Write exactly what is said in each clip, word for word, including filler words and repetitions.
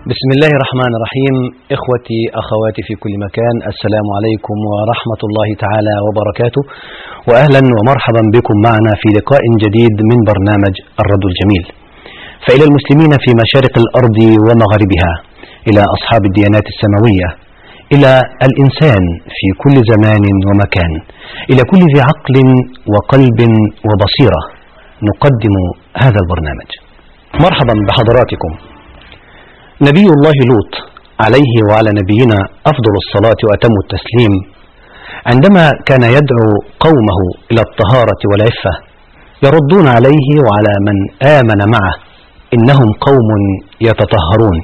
بسم الله الرحمن الرحيم. إخوتي أخواتي في كل مكان، السلام عليكم ورحمة الله تعالى وبركاته، وأهلا ومرحبا بكم معنا في لقاء جديد من برنامج الرد الجميل. فإلى المسلمين في مشارق الأرض ومغاربها، إلى أصحاب الديانات السماوية، إلى الإنسان في كل زمان ومكان، إلى كل ذي عقل وقلب وبصيرة، نقدم هذا البرنامج. مرحبا بحضراتكم. نبي الله لوط عليه وعلى نبينا أفضل الصلاة وأتم التسليم، عندما كان يدعو قومه إلى الطهارة والعفة، يردون عليه وعلى من آمن معه: إنهم قوم يتطهرون.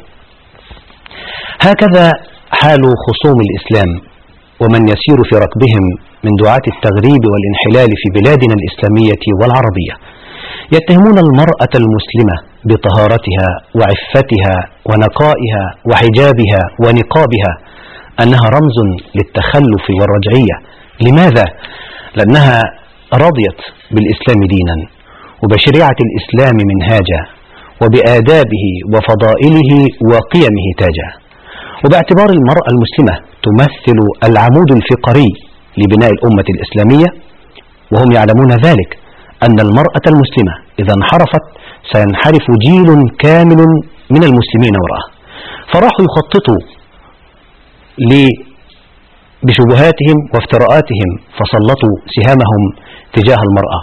هكذا حال خصوم الإسلام ومن يسير في ركبهم من دعاة التغريب والانحلال في بلادنا الإسلامية والعربية، يتهمون المرأة المسلمة بطهارتها وعفتها ونقائها وحجابها ونقابها أنها رمز للتخلف والرجعية. لماذا؟ لأنها رضيت بالإسلام دينا وبشريعة الإسلام منهاجا وبآدابه وفضائله وقيمه تاجا، وباعتبار المرأة المسلمة تمثل العمود الفقري لبناء الأمة الإسلامية، وهم يعلمون ذلك أن المرأة المسلمة إذا انحرفت سينحرف جيل كامل من المسلمين وراءه، فراحوا يخططوا بشبهاتهم وافتراءاتهم، فسلطوا سهامهم تجاه المرأة،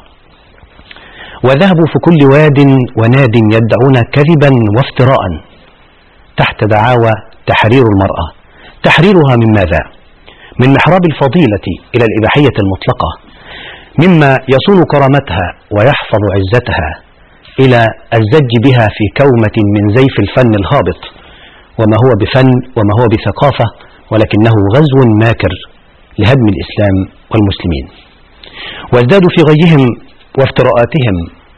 وذهبوا في كل واد وناد يدعون كذبا وافتراء تحت دعاوى تحرير المرأة. تحريرها من ماذا؟ من محراب الفضيلة إلى الإباحية المطلقة، مما يصون كرامتها ويحفظ عزتها، إلى الزج بها في كومة من زيف الفن الهابط، وما هو بفن وما هو بثقافة، ولكنه غزو ماكر لهدم الإسلام والمسلمين. وازدادوا في غيهم وافتراءاتهم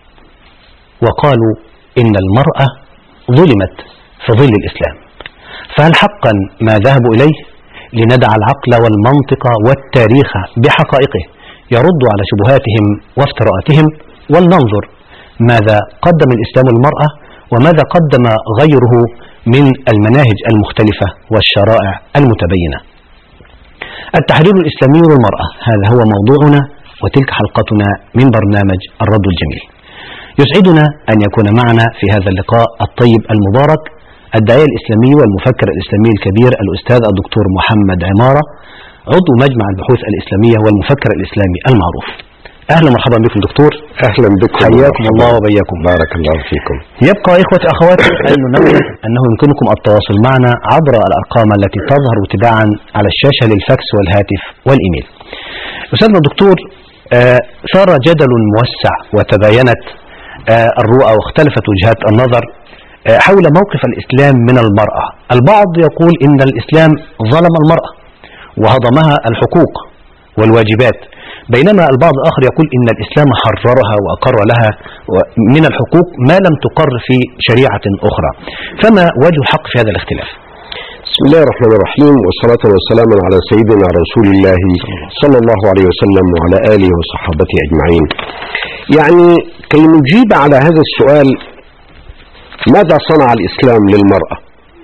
وقالوا إن المرأة ظلمت في ظل الإسلام. فهل حقا ما ذهبوا إليه؟ لندع العقل والمنطق والتاريخ بحقائقه يرد على شبهاتهم وافتراءاتهم، ولننظر ماذا قدم الإسلام للمرأة وماذا قدم غيره من المناهج المختلفة والشرائع المتبينة. التحرير الإسلامي للمرأة، هذا هو موضوعنا وتلك حلقتنا من برنامج الرد الجميل. يسعدنا أن يكون معنا في هذا اللقاء الطيب المبارك الداعية الإسلامي والمفكر الإسلامي الكبير الأستاذ الدكتور محمد عمارة، عضو مجمع البحوث الإسلامية والمفكر الإسلامي المعروف. أهلا ومرحبا بكم دكتور. أهلا بكم، حياكم الله وبياكم. بارك الله فيكم. يبقى إخوتي أخواتي أن ننوه أنه يمكنكم التواصل معنا عبر الأرقام التي تظهر تباعا على الشاشة للفاكس والهاتف والإيميل. أستاذنا الدكتور، صار آه جدل موسع وتباينت آه الرؤى واختلفت وجهات النظر آه حول موقف الإسلام من المرأة. البعض يقول إن الإسلام ظلم المرأة وهضمها الحقوق والواجبات، بينما البعض الآخر يقول إن الإسلام حررها وأقر لها من الحقوق ما لم تقر في شريعة أخرى. فما وجه الحق في هذا الاختلاف؟ بسم الله الرحمن الرحيم، والصلاة والسلام على سيدنا رسول الله صلى الله عليه وسلم وعلى آله وصحابته أجمعين. يعني كي نجيب على هذا السؤال، ماذا صنع الإسلام للمرأة؟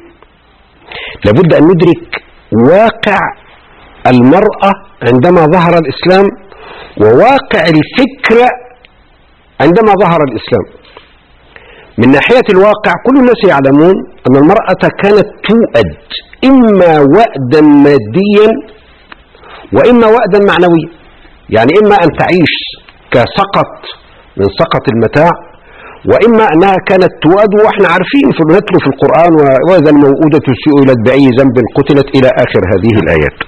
لابد أن ندرك واقع المرأة عندما ظهر الإسلام وواقع الفكر عندما ظهر الإسلام. من ناحية الواقع كل الناس يعلمون أن المرأة كانت تؤد إما وأدا ماديا وإما وأدا معنويا، يعني إما أن تعيش كسقط من سقط المتاع، وإما أنها كانت تؤد، وإحنا عارفين في نتلو في القرآن: وإذا الموءودة سئلت بأي ذنب قتلت، إلى آخر هذه الآيات.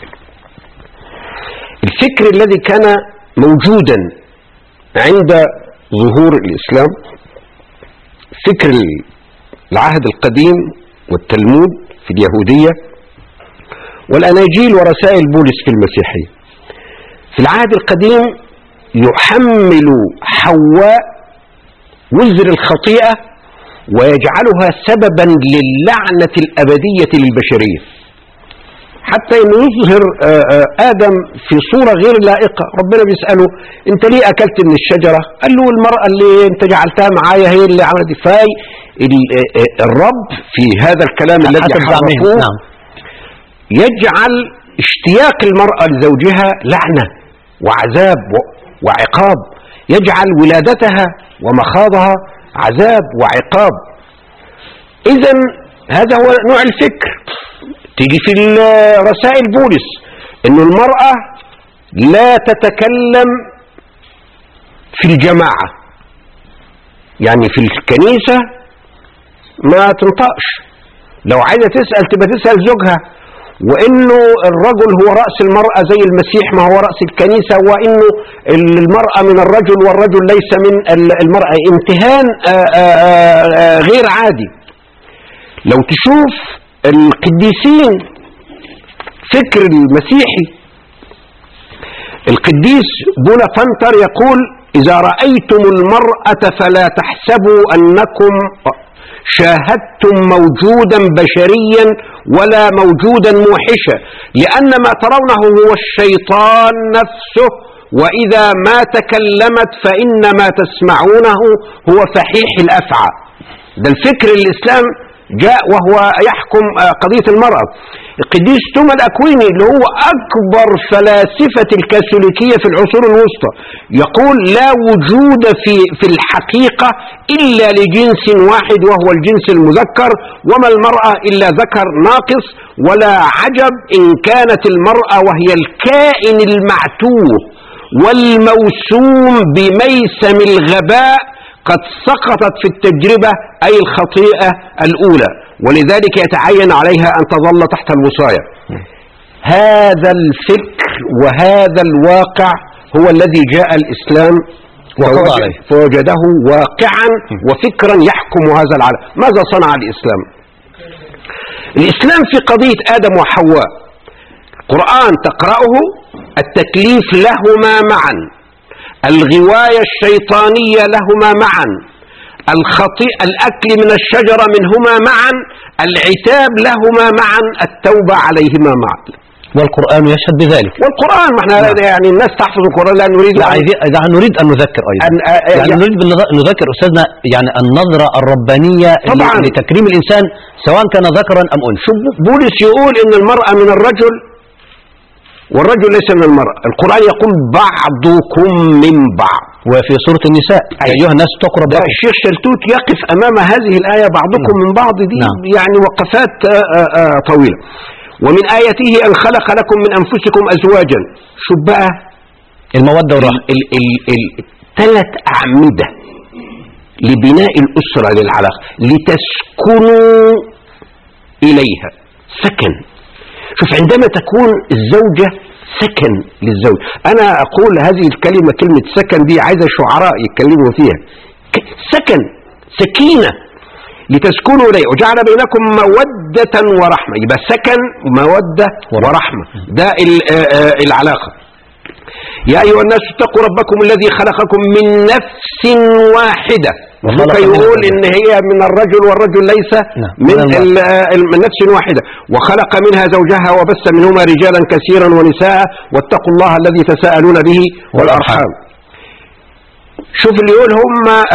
الفكر الذي كان موجودا عند ظهور الإسلام فكر العهد القديم والتلمود في اليهودية والأناجيل ورسائل بولس في المسيحية. في العهد القديم يحمل حواء وزر الخطيئة ويجعلها سببا للعنة الأبدية للبشرية. حتى انه يظهر ادم في صورة غير لائقة. ربنا بيسأله انت ليه اكلت من الشجرة؟ قال له المرأة اللي انت جعلتها معايا هي اللي عملت. فاي الرب في هذا الكلام الذي حرفوه نعم. يجعل اشتياق المرأة لزوجها لعنة وعذاب وعقاب، يجعل ولادتها ومخاضها عذاب وعقاب. اذا هذا هو نوع الفكر. تيجي في رسائل بولس انه المرأة لا تتكلم في الجماعة، يعني في الكنيسة ما تنطقش، لو عايزة تسأل تبقى تسأل زوجها، وانه الرجل هو رأس المرأة زي المسيح ما هو رأس الكنيسة، وانه المرأة من الرجل والرجل ليس من المرأة. امتهان غير عادي. لو تشوف القديسين فكر المسيحي، القديس بونافنتر يقول إذا رأيتم المرأة فلا تحسبوا أنكم شاهدتم موجودا بشريا ولا موجودا موحشا، لأن ما ترونه هو الشيطان نفسه، وإذا ما تكلمت فإنما تسمعونه هو فحيح الأفعى. ده الفكر الإسلام جاء وهو يحكم قضية المرأة. القديس توما الأكويني اللي هو أكبر فلاسفة الكاثوليكية في العصور الوسطى يقول لا وجود في في الحقيقة إلا لجنس واحد وهو الجنس المذكر، وما المرأة إلا ذكر ناقص، ولا عجب إن كانت المرأة وهي الكائن المعتوه والموسوم بميسم الغباء قد سقطت في التجربة أي الخطيئة الأولى، ولذلك يتعين عليها أن تظل تحت الوصاية. هذا الفكر وهذا الواقع هو الذي جاء الإسلام فوجد فوجده واقعا وفكرا يحكم هذا العالم. ماذا صنع الإسلام؟ الإسلام في قضية آدم وحواء القرآن تقرأه التكليف لهما معا، الغواية الشيطانية لهما معا، الخطيئة الأكل من الشجرة منهما معا، العتاب لهما معا، التوبة عليهما معا. والقرآن يشهد بذلك. والقرآن ما احنا يعني الناس تحفظ القرآن لا نريد لا أن نريد أن نذكر أيضا أن يعني نريد أن نذكر أستاذنا يعني النظرة الربانية لتكريم الإنسان سواء كان ذكرا أم أنثى. بولس يقول إن المرأة من الرجل والرجل ليس من المرأة. القرآن يقول بعضكم من بعض. وفي سورة النساء أي. أيها الناس اتقوا ربكم. الشيخ شلتوت يقف أمام هذه الآية بعضكم نعم. من بعض دي نعم. يعني وقفات آآ آآ طويلة. ومن آياته أن خلق لكم من أنفسكم أزواجا. شو بقى المودة والرحمة، ثلاث أعمدة لبناء الأسرة للعلاقة لتسكنوا إليها. سكن. شوف عندما تكون الزوجة سكن للزوج. أنا أقول هذه الكلمة كلمة سكن دي عايزة شعراء يتكلموا فيها. سكن سكينة لتسكنوا إليه وجعل بينكم مودة ورحمة. يبقى سكن مودة ورحمة ده العلاقة. يا أيها الناس اتقوا ربكم الذي خلقكم من نفس واحدة. ممكن يقول إن هي من الرجل والرجل ليس من نفس واحدة. وخلق منها زوجها وبث منهما رجالا كثيرا ونساء واتقوا الله الذي تساءلون به والأرحام. شوف اللي يقول هم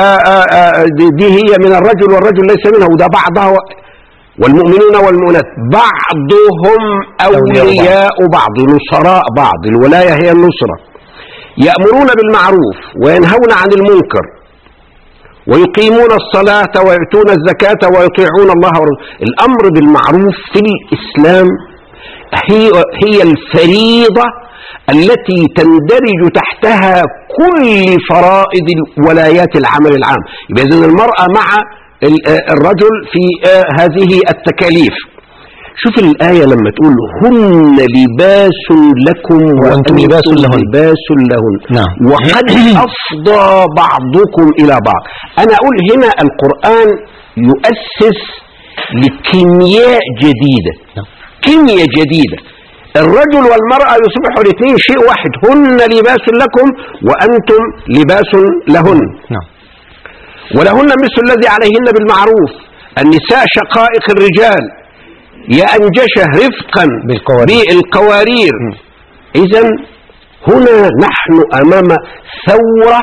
دي هي من الرجل والرجل ليس منها، وده بعضها والمؤمنون والمؤمنات بعضهم أولياء بعض نصراء بعض. الولاية هي النصرة. يأمرون بالمعروف وينهون عن المنكر ويقيمون الصلاة ويؤتون الزكاة ويطيعون الله ورسوله. الأمر بالمعروف في الإسلام هي هي الفريضة التي تندرج تحتها كل فرائض ولايات العمل العام. يبقى إذن المرأة مع الرجل في هذه التكاليف. شوف الآية لما تقول هن لباس لكم وأنتم لباس لهن, لباس لهن. نعم. وقد أفضى بعضكم إلى بعض. أنا أقول هنا القرآن يؤسس لكيمياء جديدة. نعم. كيمياء جديدة. الرجل والمرأة يصبحوا الاثنين شيء واحد. هن لباس لكم وأنتم لباس لهن. نعم. ولهن مثل الذي عليهن بالمعروف. النساء شقائق الرجال. يا أنجشه رفقا بالقوارير. إذن هنا نحن أمام ثورة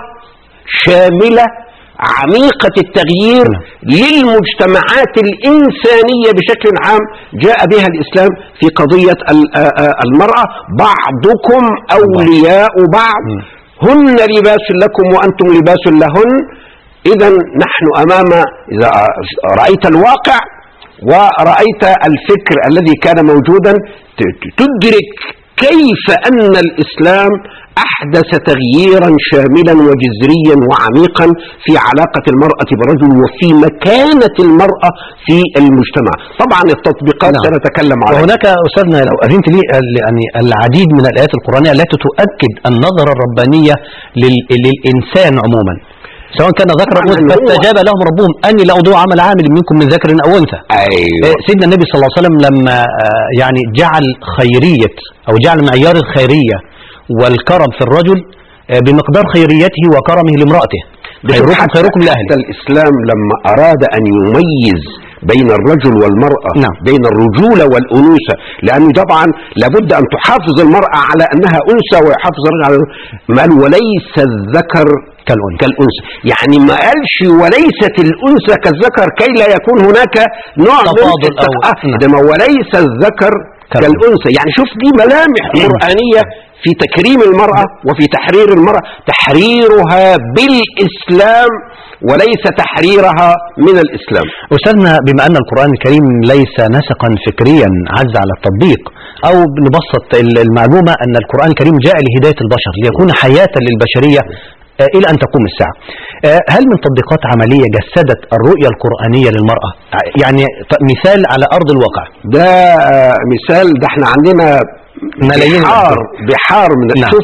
شاملة عميقة التغيير للمجتمعات الإنسانية بشكل عام جاء بها الإسلام في قضية المرأة. بعضكم أولياء بعض، هن لباس لكم وأنتم لباس لهن. إذن نحن أمام، إذا رأيت الواقع ورأيت الفكر الذي كان موجودا تدرك كيف أن الإسلام أحدث تغييرا شاملا وجذريا وعميقا في علاقة المرأة بالرجل وفي مكانة المرأة في المجتمع. طبعا التطبيقات نعم. سنتكلم عنها. وهناك أستاذنا لو أذنت لي يعني العديد من الآيات القرآنية التي تؤكد النظرة الربانية للإنسان عموما سواء كان ذكر أو أنثى، فاستجاب لهم ربهم أني لا أضيع عمل عامل منكم من ذكر أو أنثى. أيوة. سيدنا النبي صلى الله عليه وسلم لما يعني جعل خيرية أو جعل معيار الخيرية والكرم في الرجل بمقدار خيريته وكرمه لامرأته. خيركم خيركم لأهله. حتى الإسلام لما أراد أن يميز بين الرجل والمرأة نعم. بين الرجولة والأنوثة، لأنه طبعا لابد أن تحافظ المرأة على أنها أنثى ويحافظ الرجل على ما وليس الذكر كالأنثى، يعني ما قالش وليست الأنثى كالذكر كي لا يكون هناك نوع من التفاضل، وليس الذكر كالأنثى. يعني شوف دي ملامح قرآنية في تكريم المرأة وفي تحرير المرأة، تحريرها بالإسلام وليس تحريرها من الإسلام. أستاذنا، بما أن القرآن الكريم ليس نسقا فكريا عز على التطبيق، أو نبسط المعلومة أن القرآن الكريم جاء لهداية البشر ليكون حياة للبشرية إلى أن تقوم الساعة. هل من تطبيقات عملية جسدت الرؤية القرآنية للمرأة؟ يعني مثال على أرض الواقع. ده مثال، ده احنا عندنا ملايين بحار بحار من الشوف.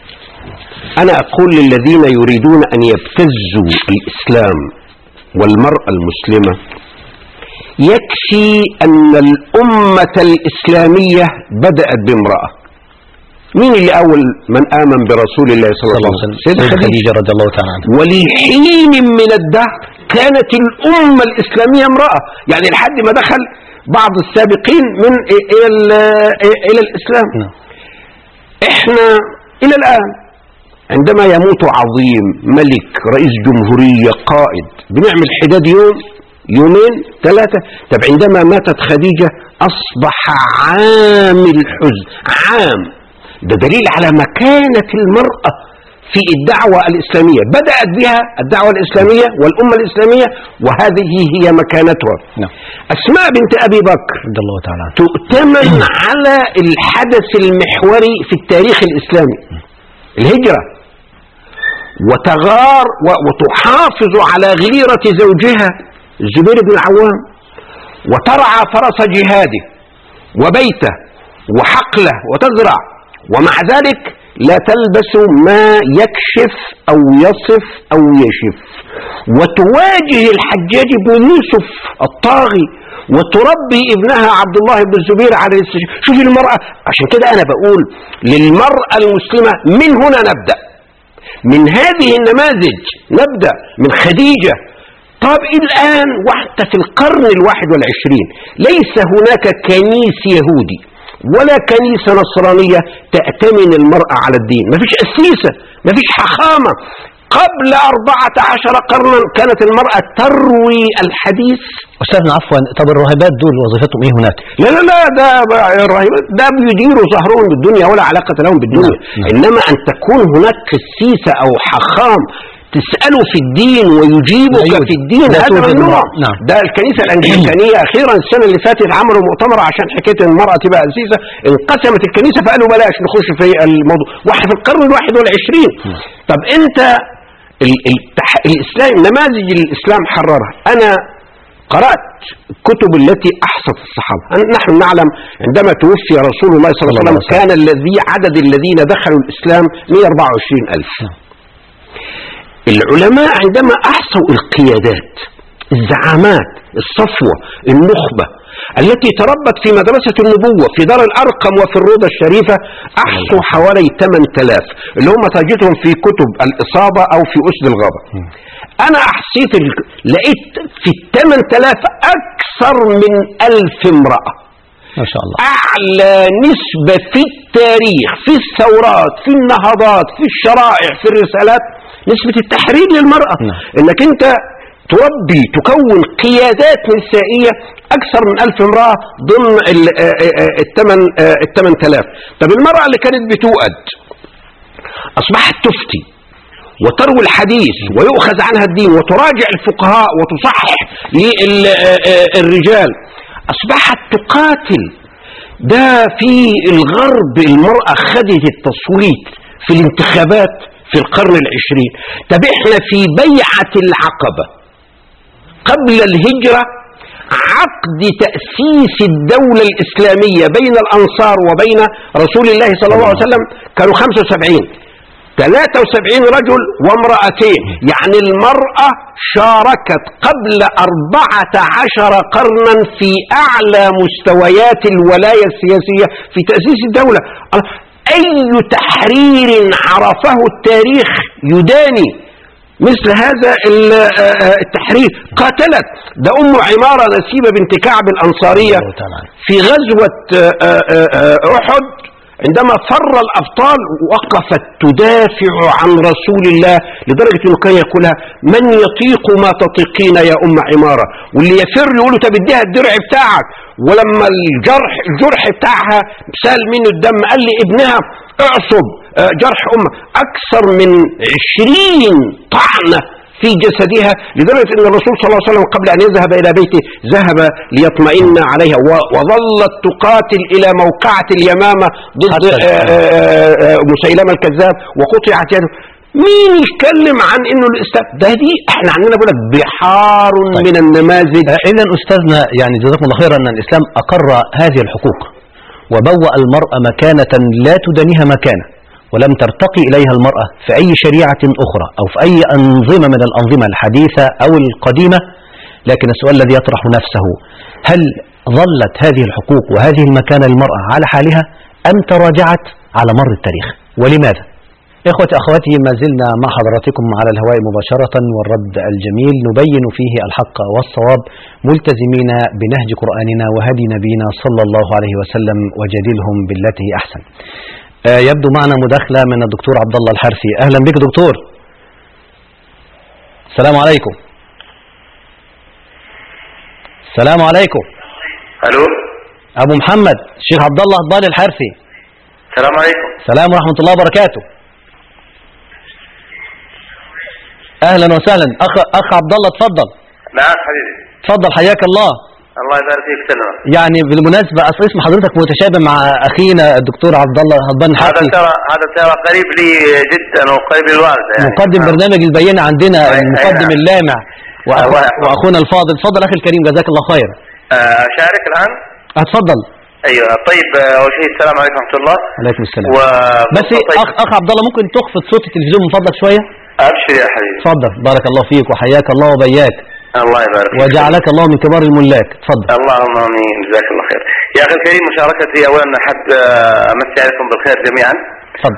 أنا أقول للذين يريدون أن يبتزوا الإسلام والمرأة المسلمة، يكفي أن الأمة الإسلامية بدأت بامرأة. مين اللي أول من آمن برسول الله صلى الله عليه وسلم؟ سيدة خديجة رضي الله تعالى عنها. ولحين من الدهر كانت الأمة الإسلامية امرأة، يعني لحد ما دخل بعض السابقين من إلى إلى الإسلام. احنا إلى الآن عندما يموت عظيم، ملك، رئيس جمهورية، قائد، بنعمل حداد يوم يومين ثلاثة. طب عندما ماتت خديجة أصبح عام الحزن، عام. ده دليل على مكانة المرأة في الدعوة الإسلامية، بدأت بها الدعوة الإسلامية والأمة الإسلامية، وهذه هي مكانتها. أسماء بنت أبي بكر رضي الله تعالى تؤتمن على الحدث المحوري في التاريخ الإسلامي، الهجرة، وتغار وتحافظ على غيرة زوجها الزبير بن العوام، وترعى فرس جهاده وبيته وحقله وتزرع، ومع ذلك لا تلبس ما يكشف أو يصف أو يشف، وتواجه الحجاج بن يوسف الطاغي، وتربي ابنها عبد الله بن الزبير على الاستشهاد. شوف المرأة. عشان كده أنا بقول للمرأة المسلمة من هنا نبدأ، من هذه النماذج نبدأ، من خديجة. طب الآن وحتى في القرن الواحد والعشرين ليس هناك كنيس يهودي ولا كنيسة نصرانية تأتمن المرأة على الدين. ما فيش أسيسة، ما فيش حخامة. قبل أربعة عشر قرنا كانت المرأة تروي الحديث. أستاذنا عفوا، طب الراهبات دول وظيفتهم إيه هناك؟ لا لا لا ده الراهبات ده بيديروا ظهرهم بالدنيا ولا علاقة لهم بالدنيا. نعم. إنما أن تكون هناك قسيسة أو حخام تسأله في الدين ويجيبك في الدين، هذا ممنوع. نعم. ده الكنيسة الأنجليكانية أخيرا السنة اللي فاتت عملوا مؤتمر عشان حكاية المرأة تبقى قسيسة، انقسمت الكنيسة فقالوا بلاش نخش في الموضوع، واحنا في القرن الواحد والعشرين. طب أنت الإسلام، نماذج الإسلام حررها. أنا قرأت الكتب التي أحصت الصحابة. نحن نعلم عندما توفي رسول الله صلى الله عليه وسلم كان الذي عدد الذين دخلوا الإسلام مئة وأربعة وعشرين ألف. العلماء عندما أحصوا القيادات، الزعامات، الصفوة، النخبة التي تربت في مدرسة النبوة في دار الأرقم وفي الروضة الشريفة، أحصوا حوالي ثمانية آلاف اللي هم تجدهم في كتب الإصابة أو في أسد الغابة. أنا أحصيت ال... لقيت في الثمان آلاف أكثر من ألف امرأة. ما شاء الله. أعلى نسبة في التاريخ، في الثورات، في النهضات، في الشرائع، في الرسالات، نسبة التحرير للمرأة. نعم. إنك أنت تربي تكون قيادات نسائية أكثر من ألف امرأة ضمن الثمن الثمان آلاف. طب المرأة اللي كانت بتوأد أصبحت تفتي وتروي الحديث ويؤخذ عنها الدين وتراجع الفقهاء وتصحح للرجال، أصبحت تقاتل. ده في الغرب المرأة خدت التصويت في الانتخابات في القرن العشرين. طب احنا في بيعة العقبة قبل الهجرة، عقد تأسيس الدولة الإسلامية بين الأنصار وبين رسول الله صلى الله عليه وسلم كانوا خمسة وسبعين، ثلاثة وسبعين رجل وامرأتين. يعني المرأة شاركت قبل أربعة عشر قرنا في أعلى مستويات الولاية السياسية في تأسيس الدولة. أي تحرير عرفه التاريخ يداني مثل هذا التحرير؟ قاتلت. ده أم عمارة نسيبة بنت كعب الأنصارية في غزوة أحد عندما فر الأبطال وقفت تدافع عن رسول الله، لدرجة أنه كان يقولها: من يطيق ما تطيقين يا أم عمارة؟ واللي يفر يقولوا طب اديها الدرع بتاعك. ولما الجرح الجرح بتاعها سال منه الدم قال لي ابنها اعصب جرح أمه. أكثر من عشرين طعنة في جسدها، لدرجة أن الرسول صلى الله عليه وسلم قبل أن يذهب إلى بيته ذهب ليطمئن عليها، وظلت تقاتل إلى موقعة اليمامة ضد مسيلمة الكذاب وقطعت يده. مين يتكلم عن انه الاسلام ده؟ دي احنا عندنا بقول لك بحار طيب. من النماذج. اذا استاذنا يعني جزاكم الله خيرا ان الاسلام اقر هذه الحقوق وبوأ المرأة مكانة لا تدانيها مكانة، ولم ترتقي إليها المرأة في أي شريعة أخرى أو في أي أنظمة من الأنظمة الحديثة أو القديمة. لكن السؤال الذي يطرح نفسه: هل ظلت هذه الحقوق وهذه المكانة للمرأة على حالها أم تراجعت على مر التاريخ؟ ولماذا؟ إخوتي أخواتي، ما زلنا مع حضراتكم على الهواء مباشرة، والرد الجميل نبين فيه الحق والصواب ملتزمين بنهج قرآننا وهدي نبينا صلى الله عليه وسلم، وجادلهم بالتي أحسن. آه يبدو معنا مداخلة من الدكتور عبد الله الحرثي. أهلا بك دكتور. السلام عليكم. السلام عليكم. ألو أبو محمد الشيخ عبد الله الضالي الحرثي. السلام عليكم. السلام ورحمة الله وبركاته. اهلا وسهلا اخ اخ عبد الله، اتفضل. نعم حبيبي. اتفضل حياك الله. الله يبارك فيك. سلام. يعني بالمناسبه اصل اسم حضرتك متشابه مع اخينا الدكتور عبد الله هضبان الحرثي. هذا ترى هذا ترى قريب لي جدا وقريب للوالده يعني. مقدم آه. برنامج البينه عندنا المقدم آه. اللامع وأخو... واخونا الفاضل. اتفضل اخي الكريم جزاك الله خير. اشارك الان؟ اتفضل. ايوه طيب. اول شيء السلام عليكم ورحمه الله. وعليكم السلام. و... بس طيب. اخ اخ عبد الله ممكن تخفض صوت التلفزيون من فضلك شويه؟ ابشر يا حبيبي. تفضل. بارك الله فيك وحياك الله وبياك. الله يبارك فيك. وجعلك الله من كبار الملاك. تفضل. اللهم امين. جزاك الله خير. يا اخي الكريم، مشاركتي اولا احب امسي عليكم بالخير جميعا. تفضل.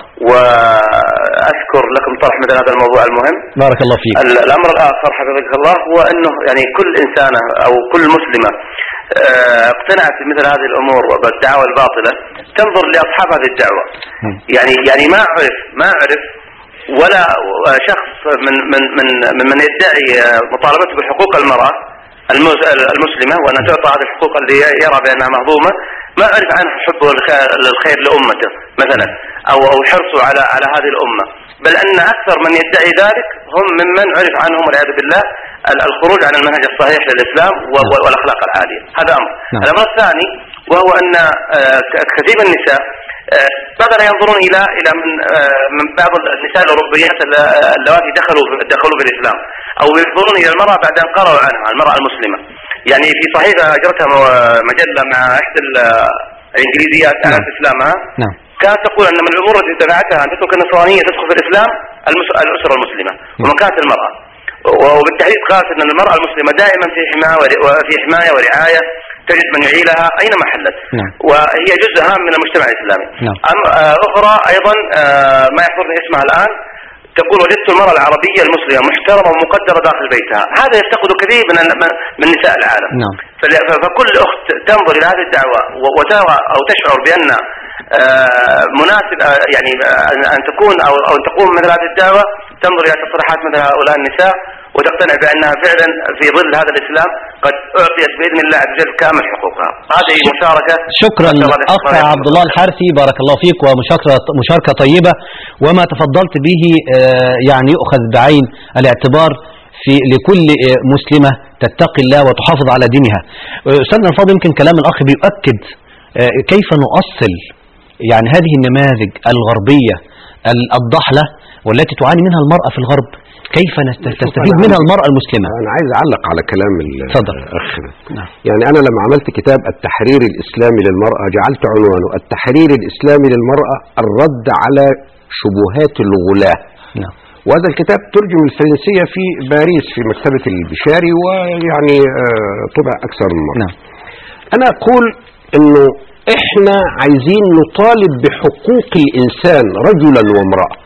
واذكر لكم طرح مثل هذا الموضوع المهم. بارك الله فيك. الامر الاخر حفظك الله هو انه يعني كل انسانه او كل مسلمه اقتنعت بمثل هذه الامور بالدعوه الباطله تنظر لاصحاب هذه الدعوه. يعني يعني ما اعرف ما اعرف ولا شخص من من من من يدعي مطالبته بحقوق المراه المسلمه وان تعطى هذه الحقوق اللي يرى بانها مهضومه، ما اعرف عنه حبه للخير لامته مثلا او او حرصه على على هذه الامه، بل ان اكثر من يدعي ذلك هم ممن عرف عنهم والعياذ بالله الخروج عن المنهج الصحيح للاسلام والاخلاق العاليه. هذا امر. الامر الثاني وهو ان كثير من النساء بدأوا ينظرون الى الى من من بعض النساء الاوروبيات اللواتي دخلوا دخلوا بالاسلام او ينظرون الى المراه بعد ان قرأوا عنها المراه المسلمه. يعني في صحيفه اجرتها مجله مع احدى الانجليزيات اعلنت اسلامها. نعم. كانت تقول ان من الامور التي دفعتها ان تترك النصرانيه تدخل في الاسلام الاسره المسلمه ومكانه المراه، وبالتحديد قالت ان المراه المسلمه دائما في حمايه وفي حمايه ورعايه تجد من يعيلها اينما حلت. نعم. وهي جزء هام من المجتمع الاسلامي. نعم. أم اخرى ايضا ما يحضرني اسمها الان تقول: وجدت المراه العربيه المسلمه محترمه ومقدره داخل بيتها. هذا يفتقد كثير من من نساء العالم. نعم. فكل أخت تنظر إلى هذه الدعوة وترى أو تشعر بأن مناسب يعني أن تكون أو أو تقوم مثل هذه الدعوة، تنظر إلى تصريحات مثل هؤلاء النساء وتقتنع بأنها فعلا في ظل هذا الإسلام قد أعطيت بإذن الله عز وجل كامل حقوقها. هذه مشاركة. شكرا أخ عبد الله الحارثي، بارك الله فيك، ومشاركة مشاركة طيبة، وما تفضلت به يعني يؤخذ بعين الاعتبار في لكل مسلمة تتقي الله وتحافظ على دينها. أستاذنا الفاضل، يمكن كلام الأخ بيؤكد كيف نؤصل يعني هذه النماذج الغربية الضحلة والتي تعاني منها المرأة في الغرب، كيف تستفيد منها المرأة المسلمة. أنا عايز أعلق على كلام الأخ. نعم. يعني أنا لما عملت كتاب التحرير الإسلامي للمرأة جعلت عنوانه التحرير الإسلامي للمرأة، الرد على شبهات الغلاة. نعم. وهذا الكتاب ترجم الفرنسية في باريس في مكتبة البشاري، ويعني طبع أكثر من مرة. نعم. أنا أقول إنه إحنا عايزين نطالب بحقوق الإنسان رجلا وامرأة.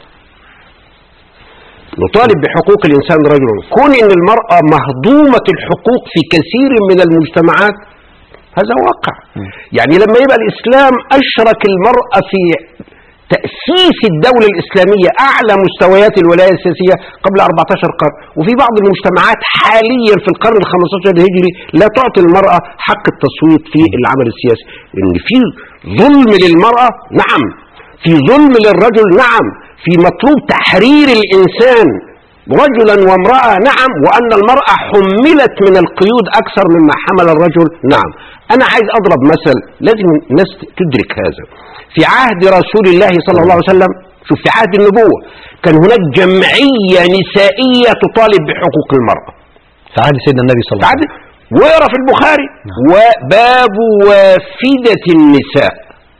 نطالب بحقوق الإنسان رجلا، كون إن المرأة مهضومة الحقوق في كثير من المجتمعات هذا واقع. يعني لما يبقى الإسلام أشرك المرأة في تأسيس الدولة الإسلامية أعلى مستويات الولاية السياسية قبل أربعة عشر قرن، وفي بعض المجتمعات حاليا في القرن الخامس عشر الهجري لا تعطي المرأة حق التصويت في العمل السياسي، إن في ظلم للمرأة نعم، في ظلم للرجل نعم، في مطلوب تحرير الإنسان رجلا وامرأة نعم، وأن المرأة حملت من القيود أكثر مما حمل الرجل نعم. أنا عايز أضرب مثل لازم الناس تدرك هذا. في عهد رسول الله صلى الله عليه وسلم، شوف في عهد النبوة كان هناك جمعية نسائية تطالب بحقوق المرأة في عهد سيدنا النبي صلى الله عليه وسلم، ويرى في البخاري وباب وافدة النساء.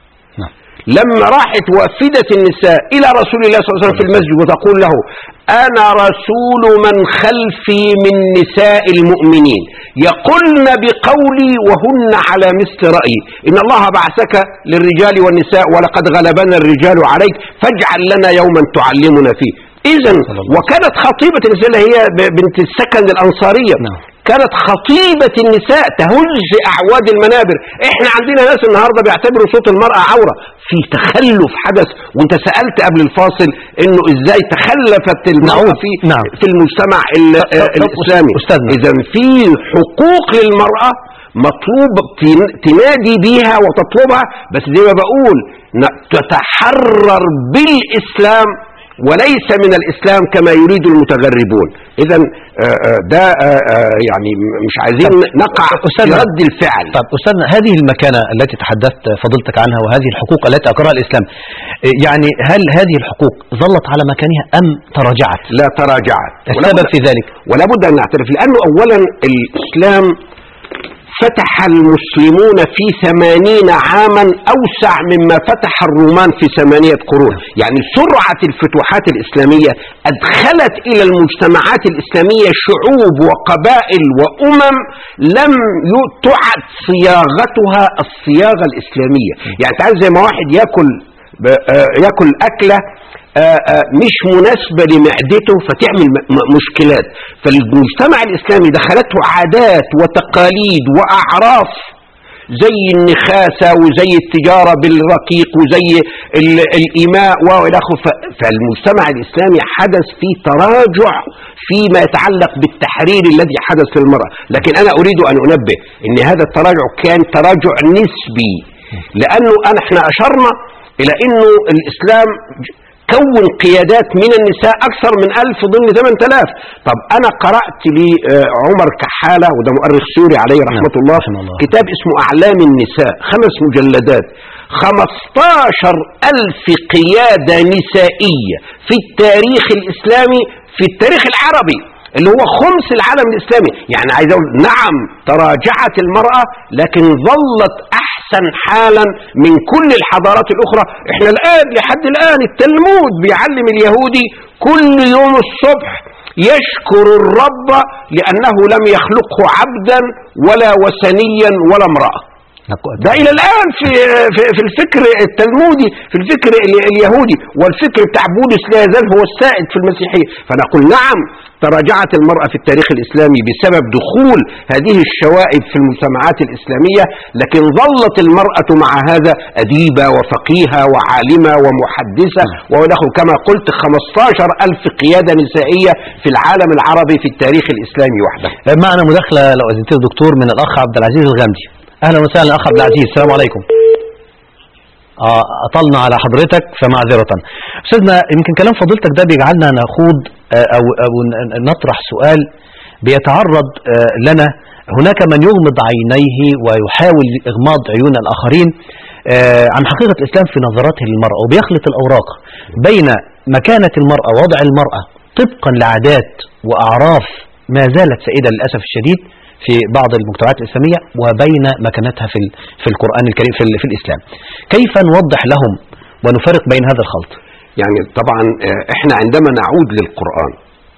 لما راحت وافدة النساء إلى رسول الله صلى الله عليه وسلم في المسجد وتقول له أنا رسول من خلفي من نساء المؤمنين يقولن بقولي وهن على مثل رأيي، إن الله بعثك للرجال والنساء ولقد غلبنا الرجال عليك فاجعل لنا يوما تعلمنا فيه. إذن وكانت خطيبة النساء هي بنت السكن الأنصارية، كانت خطيبة النساء تهز أعواد المنابر. احنا عندنا ناس النهاردة بيعتبروا صوت المرأة عورة، في تخلف حدث. وانت سألت قبل الفاصل انه ازاي تخلفت المرأة في, نعم. في المجتمع الإسلامي. اذا في حقوق للمرأة مطلوب تنادي بيها وتطلبها، بس زي ما بقول تتحرر بالإسلام وليس من الإسلام كما يريد المتغربون. إذا ده يعني مش عايزين نقع في رد الفعل. طب أستاذنا، هذه المكانة التي تحدثت فضلتك عنها وهذه الحقوق التي أقرها الإسلام، يعني هل هذه الحقوق ظلت على مكانها أم تراجعت؟ لا تراجعت. السبب في ذلك؟ ولا بد أن نعترف، لأنه أولا الإسلام فتح المسلمون في ثمانين عاما أوسع مما فتح الرومان في ثمانية قرون. يعني سرعة الفتوحات الإسلامية أدخلت إلى المجتمعات الإسلامية شعوب وقبائل وأمم لم تعد صياغتها الصياغة الإسلامية. يعني تعال زي ما واحد يأكل يأكل أكلة مش مناسبة لمعدته فتعمل مشكلات، فالمجتمع الإسلامي دخلته عادات وتقاليد وأعراف زي النخاسة وزي التجارة بالرقيق وزي الإيماء وإلاخره. فالمجتمع الإسلامي حدث فيه تراجع فيما يتعلق بالتحرير الذي حدث للمرأة. لكن أنا أريد أن أنبه أن هذا التراجع كان تراجع نسبي، لأنه أنا احنا أشرنا إلى أنه الإسلام كون قيادات من النساء أكثر من ألف ضمن ثمانية آلاف. طب أنا قرأت لعمر كحالة وده مؤرخ سوري عليه رحمة الله كتاب اسمه أعلام النساء، خمس مجلدات، خمستاشر ألف قيادة نسائية في التاريخ الإسلامي في التاريخ العربي اللي هو خمس العالم الإسلامي. يعني عايز أقول نعم تراجعت المرأة لكن ظلت أحسن حالا من كل الحضارات الأخرى. احنا الآن لحد الآن التلمود بيعلم اليهودي كل يوم الصبح يشكر الرب لأنه لم يخلقه عبدا ولا وثنيا ولا امرأة. ده إلى الآن في في الفكر التلمودي، في الفكر اليهودي، والفكر بتاع بولس لا يزال هو السائد في المسيحية. فنقول نعم تراجعت المرأة في التاريخ الإسلامي بسبب دخول هذه الشوائب في المجتمعات الإسلامية، لكن ظلت المرأة مع هذا أديبة وفقيهة وعالمة ومحدثة ونحو كما قلت خمسة عشر ألف قيادة نسائية في العالم العربي في التاريخ الإسلامي وحده. معنا مداخلة لو أذنت دكتور من الأخ عبد العزيز الغامدي. أهلا وسهلا أخ عبد العزيز، السلام عليكم. آه أطلنا على حضرتك فمعذرة. أستاذنا يمكن كلام فضيلتك ده بيجعلنا نخوض أو, أو نطرح سؤال بيتعرض لنا. هناك من يغمض عينيه ويحاول إغماض عيون الآخرين عن حقيقة الإسلام في نظراته للمرأة، وبيخلط الأوراق بين مكانة المرأة ووضع المرأة طبقا لعادات وأعراف ما زالت سائدة للأسف الشديد في بعض المجتمعات الإسلامية، وبين مكانتها في في القرآن الكريم في, في الإسلام. كيف نوضح لهم ونفرق بين هذا الخلط؟ يعني طبعا احنا عندما نعود للقرآن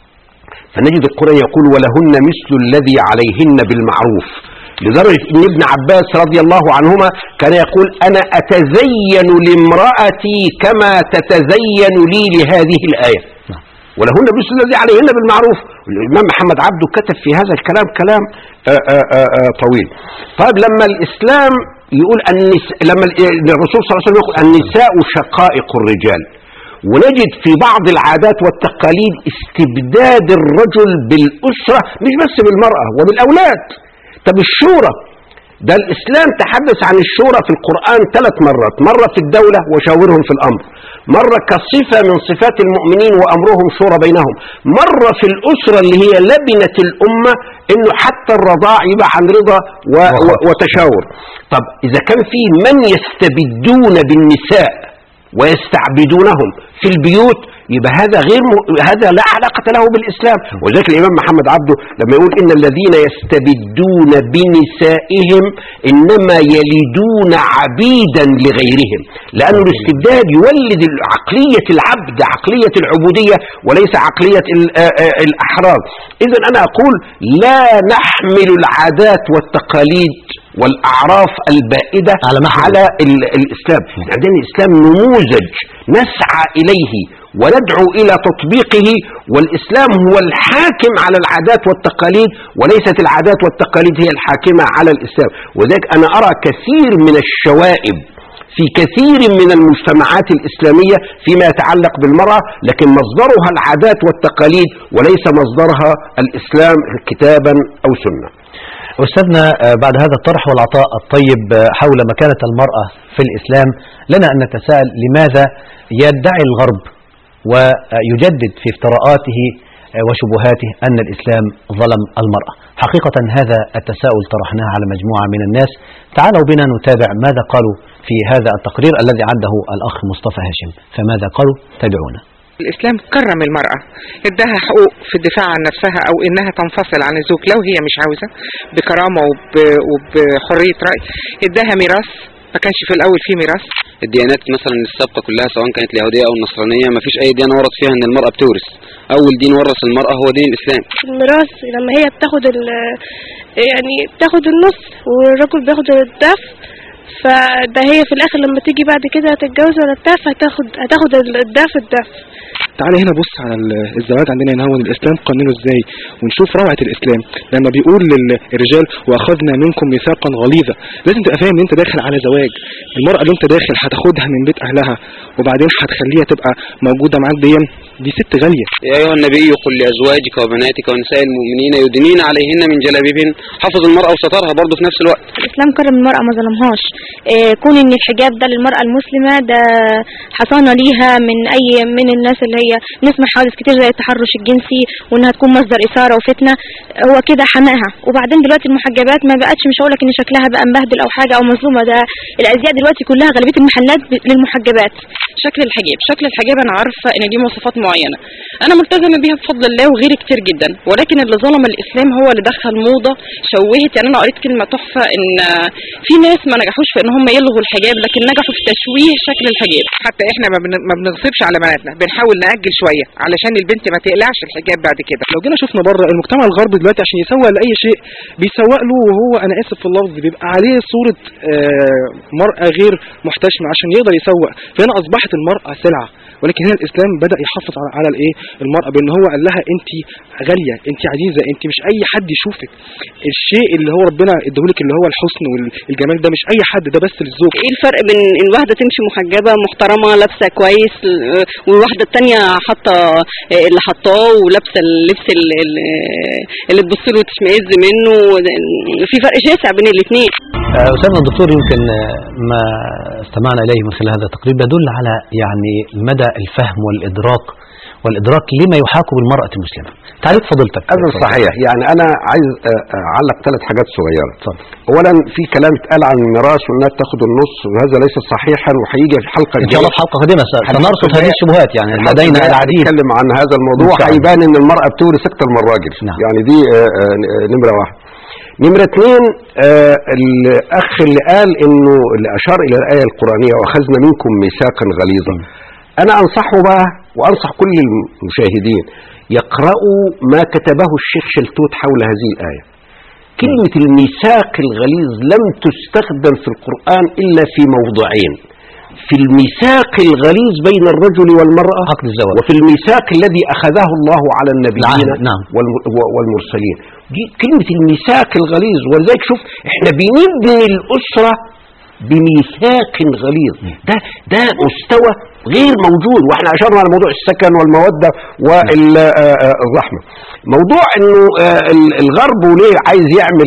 فنجد القرآن يقول ولهن مثل الذي عليهن بالمعروف، لدرجة ان ابن عباس رضي الله عنهما كان يقول أنا أتزين لامرأتي كما تتزين لي لهذه الآية، ولهن مثل الذي عليهن بالمعروف. الإمام محمد عبده كتب في هذا الكلام كلام آآ آآ طويل. طيب لما الإسلام يقول النساء، لما الرسول صلى الله عليه وسلم يقول النساء شقائق الرجال، ونجد في بعض العادات والتقاليد استبداد الرجل بالأسرة مش بس بالمرأة وبالأولاد. طب الشورى ده الإسلام تحدث عن الشورى في القرآن ثلاث مرات، مرة في الدولة وشاورهم في الأمر، مرة كصفة من صفات المؤمنين وأمرهم شورى بينهم، مرة في الأسرة اللي هي لبنة الأمة إنه حتى الرضاع يبقى عن رضا وتشاور. طب إذا كان في من يستبدون بالنساء ويستعبدونهم في البيوت يبقى هذا غير م... هذا لا علاقة له بالإسلام. وذلك الإمام محمد عبده لما يقول إن الذين يستبدون بنسائهم إنما يلدون عبيدا لغيرهم، لأن الاستبداد يولد عقلية العبد، عقلية العبودية وليس عقلية الأحرار. إذن أنا أقول لا نحمل العادات والتقاليد والأعراف البائدة على, على الإسلام. عندنا الإسلام نموذج نسعى إليه وندعو إلى تطبيقه، والإسلام هو الحاكم على العادات والتقاليد وليست العادات والتقاليد هي الحاكمة على الإسلام. وذلك أنا أرى كثير من الشوائب في كثير من المجتمعات الإسلامية فيما يتعلق بالمرأة، لكن مصدرها العادات والتقاليد وليس مصدرها الإسلام كتابا أو سنة. أستاذنا بعد هذا الطرح والعطاء الطيب حول مكانة المرأة في الإسلام، لنا أن نتساءل لماذا يدعي الغرب ويجدد في افتراءاته وشبهاته أن الإسلام ظلم المرأة؟ حقيقة هذا التساؤل طرحناه على مجموعة من الناس. تعالوا بنا نتابع ماذا قالوا في هذا التقرير الذي عده الأخ مصطفى هاشم. فماذا قالوا؟ تابعونا. الإسلام كرم المرأة، اداها حقوق في الدفاع عن نفسها أو إنها تنفصل عن الزوج لو هي مش عاوزة، بكرامة وبحرية رأي. اداها ميراث، ما كانش في الأول في ميراث. الديانات مثلا السابقة كلها سواء كانت اليهودية أو النصرانية ما فيش أي ديانة ورث فيها إن المرأة بتورث. أول دين ورث المرأة هو دين الإسلام. الميراث لما هي بتاخد يعني بتاخد النص والرجل بياخد الضعف، فده هي في الآخر لما تيجي بعد كده تتجوز ولا بتاع هتاخد هتاخد الضعف الضعف. تعالى هنا بص على الزواج عندنا هنا، هو الإسلام قانونه ازاي، ونشوف روعة الإسلام لما بيقول للرجال وأخذنا منكم ميثاقا غليظا. لازم تبقى فاهم ان انت داخل على زواج، المرأة اللي انت داخل هتاخدها من بيت أهلها وبعدين هتخليها تبقى موجودة معاك، دي دي ست غالية. يا أيها النبي قل لأزواجك وبناتك ونساء المؤمنين يدنين عليهن من جلابيبهن. حفظ المرأة وسترها برضه في نفس الوقت. الإسلام كرم المرأة ما ظلمهاش. إيه كون ان الحجاب ده للمرأة المسلمة ده حصانة ليها من أي من الناس اللي هي نسمع حوادث كتير زي التحرش الجنسي وانها تكون مصدر إثارة وفتنة، هو كده حماها. وبعدين دلوقتي المحجبات ما بقتش، مش هقولك ان شكلها بقى مبهدل او حاجة او مظلومة، ده الازياء دلوقتي كلها غالبية المحلات للمحجبات. شكل الحجاب شكل الحجاب انا عارفة ان دي مواصفات معينة انا ملتزمة بيها بفضل الله وغيري كتير جدا، ولكن اللي ظلم الإسلام هو اللي دخل موضة شوهت. يعني انا قريت كلمة تحفة ان في ناس ما نجحوش في ان هم يلغوا الحجاب لكن نجحوا في تشويه شكل الحجاب. حتى احنا ما بنغصبش على بناتنا، بنحاول نأجل شوية علشان البنت ما تقلعش الحجاب بعد كده. لو جينا شفنا بره المجتمع الغربي دلوقتي عشان يسوق لأي شيء بيسوق له، وهو انا اسف في اللفظ بيبقى عليه صورة آه مرأة غير محتشمة عشان يقدر يسوق. فهنا اصبحت المرأة سلعة، ولكن هنا الإسلام بدأ يحافظ حافظ على على الايه المرأة، بان هو قال لها انت غالية، انت عزيزة، انت مش اي حد يشوفك. الشيء اللي هو ربنا اداهولك اللي هو الحسن والجمال ده مش اي حد، ده بس للزوج. ايه الفرق بين الواحدة تمشي محجبة محترمة لابسة كويس والواحدة التانية حاطة اللي حطاه ولابسة اللبس اللي, اللي تبص له وتشمئز منه؟ في فرق شاسع بين الاثنين. أستاذنا الدكتور، يمكن ما استمعنا إليه من خلال هذا التقرير يدل على يعني مدى الفهم والإدراك والإدراك لما يحاك بالمرأة المسلمة. تعليق فضيلتك. هذا صحيح. يعني أنا عايز أعلق ثلاث حاجات صغيرة. أولا في كلام اتقال عن الميراث والناس تاخد النص، وهذا ليس صحيحا، وهيجي في حلقة إن شاء الله في حلقة قادمة سنرصد هذه الشبهات. يعني لدينا العديد نتكلم عن هذا الموضوع، هيبان إن المرأة بتورث أكثر من الراجل. نعم. يعني دي نمرة واحد. نمرة اثنين، آه الأخ اللي قال إنه اللي أشار إلى الآية القرآنية وأخذنا منكم ميثاقا غليظا، أنا أنصحه بقى وأنصح كل المشاهدين يقرأوا ما كتبه الشيخ شلتوت حول هذه الآية. كلمة الميثاق الغليظ لم تستخدم في القرآن إلا في موضعين: في الميثاق الغليظ بين الرجل والمرأة عقد الزواج، وفي الميثاق الذي أخذه الله على النبيين نعم. والمرسلين. دي كلمة الميثاق الغليظ. ولذلك شوف احنا بنبني الأسرة بميثاق غليظ، ده ده مستوى غير موجود. واحنا اشرنا على موضوع السكن والمودة والرحمة. موضوع انه الغرب وليه عايز يعمل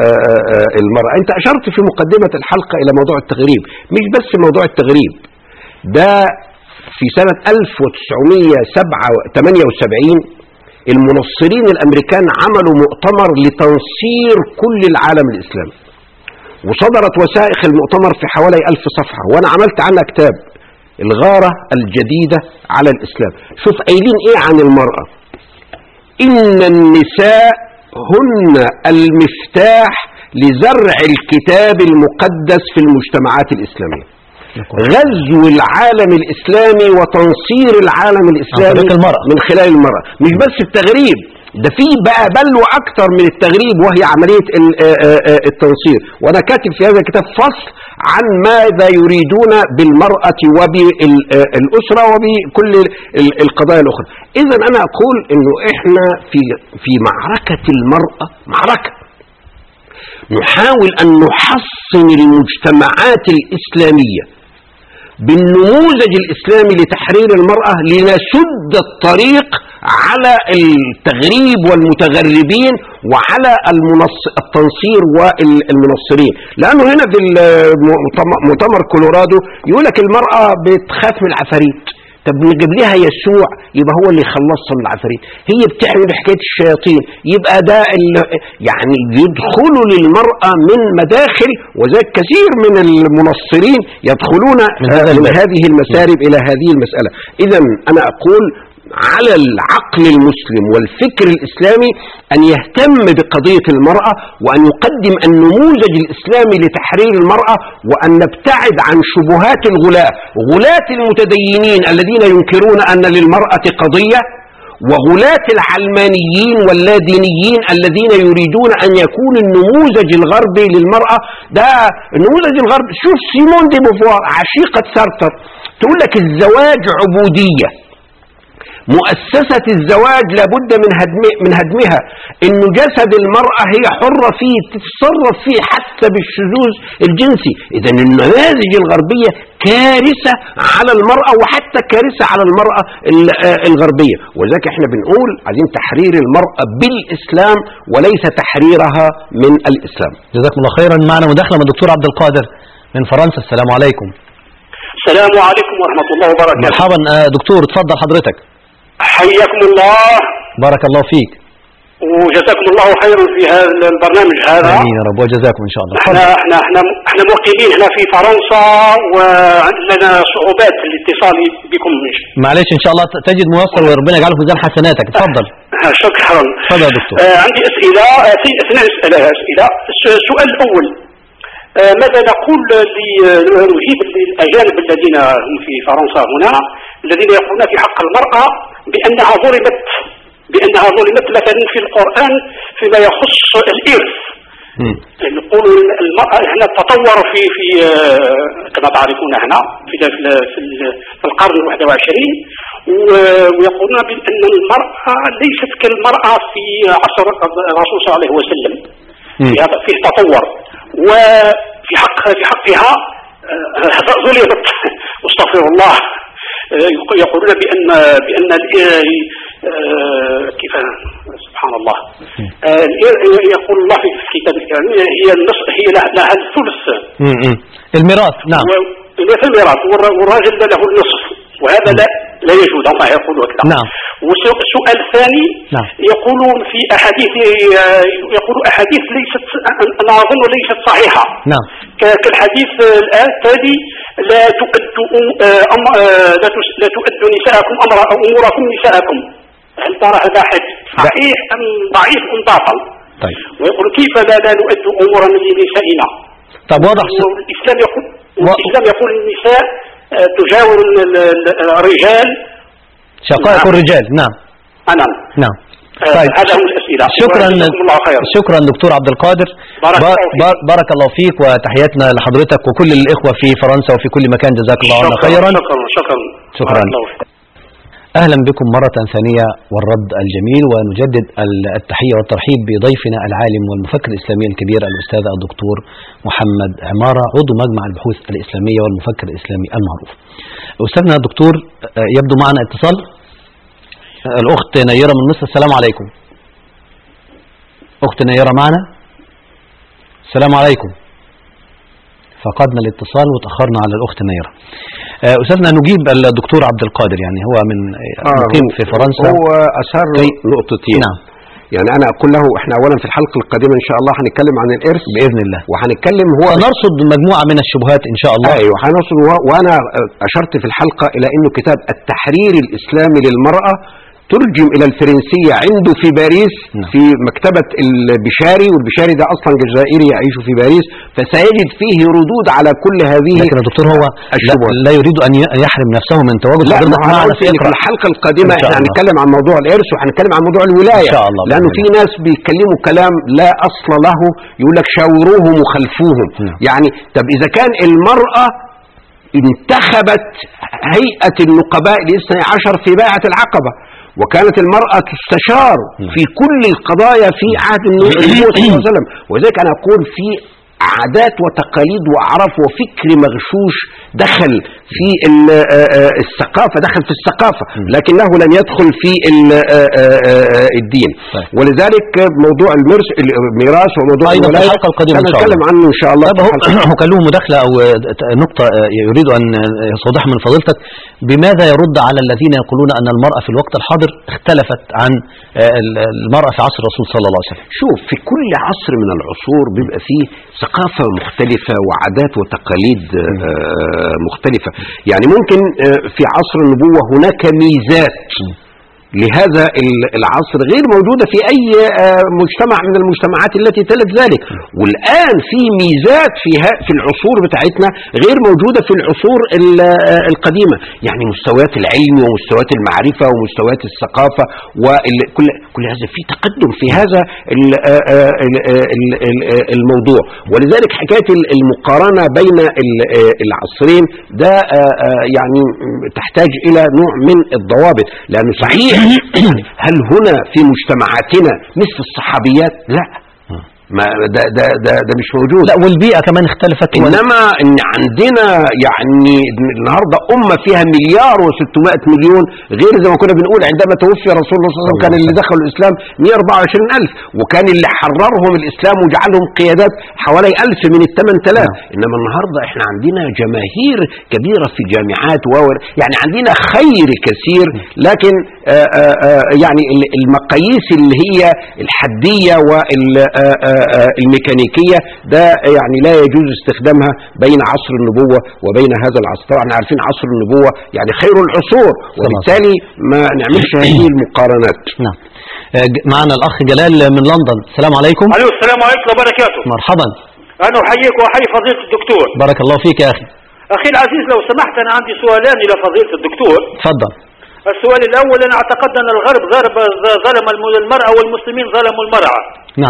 المرأة، انت اشرت في مقدمة الحلقة الى موضوع التغريب. مش بس موضوع التغريب ده، في سنة ألف وتسعمية وثمانية وسبعين المنصرين الامريكان عملوا مؤتمر لتنصير كل العالم الاسلامي، وصدرت وثائق المؤتمر في حوالي ألف صفحة، وانا عملت عنها كتاب الغارة الجديدة على الإسلام. شوف قايلين ايه عن المرأة: إن النساء هن المفتاح لزرع الكتاب المقدس في المجتمعات الإسلامية. غزو العالم الإسلامي وتنصير العالم الإسلامي من خلال المرأة. مش بس التغريب، ده في بقى بل وأكثر من التغريب، وهي عملية التنصير. وأنا كاتب في هذا الكتاب فصل عن ماذا يريدون بالمرأة وبالأسرة وبكل القضايا الأخرى. إذا أنا أقول إنه إحنا في في معركة المرأة، معركة نحاول أن نحصن المجتمعات الإسلامية بالنموذج الإسلامي لتحرير المرأة، لنسد الطريق على التغريب والمتغربين وعلى التنصير والمنصرين. لأنه هنا في مؤتمر كولورادو يقولك المرأة بتخاف من العفاريت. طب نجيب لها يسوع يبقى هو اللي يخلصها من العفاريت. هي بتعمل حكاية الشياطين، يبقى ده يعني يدخلوا للمرأة من مداخل، وذلك كثير من المنصرين يدخلون من هذه المسارب إلى هذه المسألة. إذا أنا أقول على العقل المسلم والفكر الإسلامي أن يهتم بقضية المرأة، وأن يقدم النموذج الإسلامي لتحرير المرأة، وأن نبتعد عن شبهات الغلاة، غلاة المتدينين الذين ينكرون أن للمرأة قضية، وغلاة العلمانيين واللادينيين الذين يريدون أن يكون النموذج الغربي للمرأة ده النموذج الغربي. شوف سيمون دي بوفوار عشيقة سارتر تقول لك الزواج عبودية، مؤسسة الزواج لابد من هدم من هدمها، إنه جسد المرأة هي حرة فيه، تتصرف فيه حتى بالشذوذ الجنسي. إذا النماذج الغربية كارثة على المرأة، وحتى كارثة على المرأة الغربية. وذلك احنا بنقول عايزين تحرير المرأة بالإسلام وليس تحريرها من الإسلام. جزاكم الله خيرا. معنا مداخلة من الدكتور عبد القادر من فرنسا. السلام عليكم. السلام عليكم ورحمة الله وبركاته. مرحبا دكتور، تفضل حضرتك. حياكم الله. بارك الله فيك. وجزاكم الله خيرا في هذا البرنامج هذا. امين يا رب، وجزاكم ان شاء الله. احنا احنا احنا احنا مقيمين هنا في فرنسا، ولنا صعوبات في الاتصال بكم. معلش ان شاء الله تجد موصل، وربنا يجعله في ميزان حسناتك. اتفضل. شكرا. تفضل يا دكتور. آه عندي اسئله، في اثنين اسئله اسئله. السؤال الاول: آه ماذا نقول نجيب للاجانب الذين هم في فرنسا هنا، الذين يقولون في حق المرأة بأنها ظلمت بأنها ظلمت مثلا في القرآن فيما يخص الإرث، نقولوا المرأة هنا تطور في في كما تعرفون هنا في في القرن الواحد والعشرين، ويقولون بأن المرأة ليست كالمرأة في عصر الرسول صلى الله عليه وسلم، في هذا فيه تطور، وفي حق في حقها ظلمت استغفر الله. يقولون بأن بأن كيف سبحان الله يقول الله في الكتاب الكريم هي النصف، هي لها الثلث الميراث. نعم في الميراث، والراجل له النصف، وهذا لا لا يجوز الله يقول كذا. نعم. والسؤال الثاني نعم. يقولون في احاديث، يقول احاديث ليست انا اظن ليست صحيحه. نعم. كالحديث الان التالي لا تؤدوا لا تؤدوا نساءكم امر اموركم نساءكم. هل ترى هذا حديث صحيح ام ضعيف ام باطل؟ طيب. ويقول كيف لا لا نؤدوا امورنا لنسائنا؟ طب واضح. الاسلام يقول و... الاسلام يقول النساء تجاور الرجال، شقائق نعم. الرجال. نعم نعم نعم. طيب. هذا هو الأسئلة. شكرا الله خير. شكرا دكتور عبد القادر، بارك, بار بار بارك الله فيك، وتحياتنا لحضرتك وكل الإخوة في فرنسا وفي كل مكان، جزاك الله عنا خيرا. شكرا شكرا شكرا. أهلا بكم مرة ثانية والرد الجميل، ونجدد التحية والترحيب بضيفنا العالم والمفكر الإسلامي الكبير الأستاذ الدكتور محمد عمارة، عضو مجمع البحوث الإسلامية والمفكر الإسلامي المعروف. أستاذنا الدكتور، يبدو معنا اتصال. الأخت نيرة من مصر، السلام عليكم. أخت نيرة معنا؟ السلام عليكم. فقدنا الاتصال وتأخرنا على الأخت نيرة. أستاذنا نجيب الدكتور عبد القادر، يعني هو من مقيم في فرنسا، هو أثار نقطتين. نعم. يعني أنا أقول له إحنا أولا في الحلقة القادمة إن شاء الله هنتكلم عن الإرث بإذن الله، وهنتكلم هو نرصد مجموعة من الشبهات إن شاء الله. أيوة هنرصد. وأنا أشرت في الحلقة إلى إنه كتاب التحرير الإسلامي للمرأة ترجم إلى الفرنسية عنده في باريس. نعم. في مكتبة البشاري، والبشاري ده أصلا جزائري يعيش في باريس، فسيجد فيه ردود على كل هذه. لكن يا دكتور هو لا, لا يريد أن يحرم نفسه من تواجد حضرتك معنا في الحلقة القادمة. احنا هنتكلم عن موضوع الإرث وهنتكلم عن موضوع الولاية، إن شاء الله، لأنه في ناس بيتكلموا كلام لا أصل له، يقول لك شاوروهم وخلفوهم. نعم. يعني طب إذا كان المرأة انتخبت هيئة النقباء الاثني عشر في بيعة العقبة، وكانت المرأة تستشار في كل القضايا في عهد النبي صلى الله عليه وسلم، وذلك أنا أقول في عادات وتقاليد وأعراف وفكر مغشوش دخل في الثقافة، دخل في الثقافة لكنه لم يدخل في الدين. ولذلك موضوع الميراث وموضوع الولاية الحلقة القادمة إن شاء الله نتكلم عنه إن شاء الله. هو كان له مداخلة أو نقطة يريد أن يستوضح من فضيلتك، بماذا يرد على الذين يقولون أن المرأة في الوقت الحاضر اختلفت عن المرأة في عصر الرسول صلى الله عليه وسلم؟ شوف، في كل عصر من العصور بيبقى فيه ثقافة مختلفة وعادات وتقاليد مختلفة. يعني ممكن في عصر النبوة هناك ميزات لهذا العصر غير موجودة في أي مجتمع من المجتمعات التي تلت ذلك، والآن في ميزات فيها في العصور بتاعتنا غير موجودة في العصور القديمة. يعني مستويات العلم ومستويات المعرفة ومستويات الثقافة وكل كل هذا في تقدم في هذا الموضوع. ولذلك حكاية المقارنة بين العصرين ده يعني تحتاج إلى نوع من الضوابط، لأنه صحيح هل هنا في مجتمعاتنا مثل الصحابيات؟ لا، ما ده ده ده, ده مش موجود. لا، والبيئة كمان اختلفت. إنما إن عندنا يعني النهاردة أمة فيها مليار وستمائة مليون، غير زي ما كنا بنقول عندما توفي رسول الله صلى الله عليه وسلم كان اللي دخلوا الإسلام مئة وأربعة وعشرين ألف، وكان اللي حررهم الإسلام وجعلهم قيادات حوالي ألف من الثمان آلاف. إنما النهاردة إحنا عندنا جماهير كبيرة في الجامعات و يعني عندنا خير كثير، لكن آآ آآ يعني المقاييس اللي هي الحدية وال الميكانيكية ده يعني لا يجوز استخدامها بين عصر النبوة وبين هذا العصر. طبعا احنا عارفين عصر النبوة يعني خير العصور، وبالتالي ما نعملش هذه المقارنات. نعم. معنا الأخ جلال من لندن، السلام عليكم. عليكم السلام ورحمة الله وبركاته. مرحبا. أنا أحييك وأحيي فضيلة الدكتور. بارك الله فيك يا أخي. أخي العزيز لو سمحت، أنا عندي سؤالان إلى فضيلة الدكتور. تفضل. السؤال الأول، أنا أعتقد أن الغرب ظلم المرأة والمسلمين ظلموا المرأة. نعم.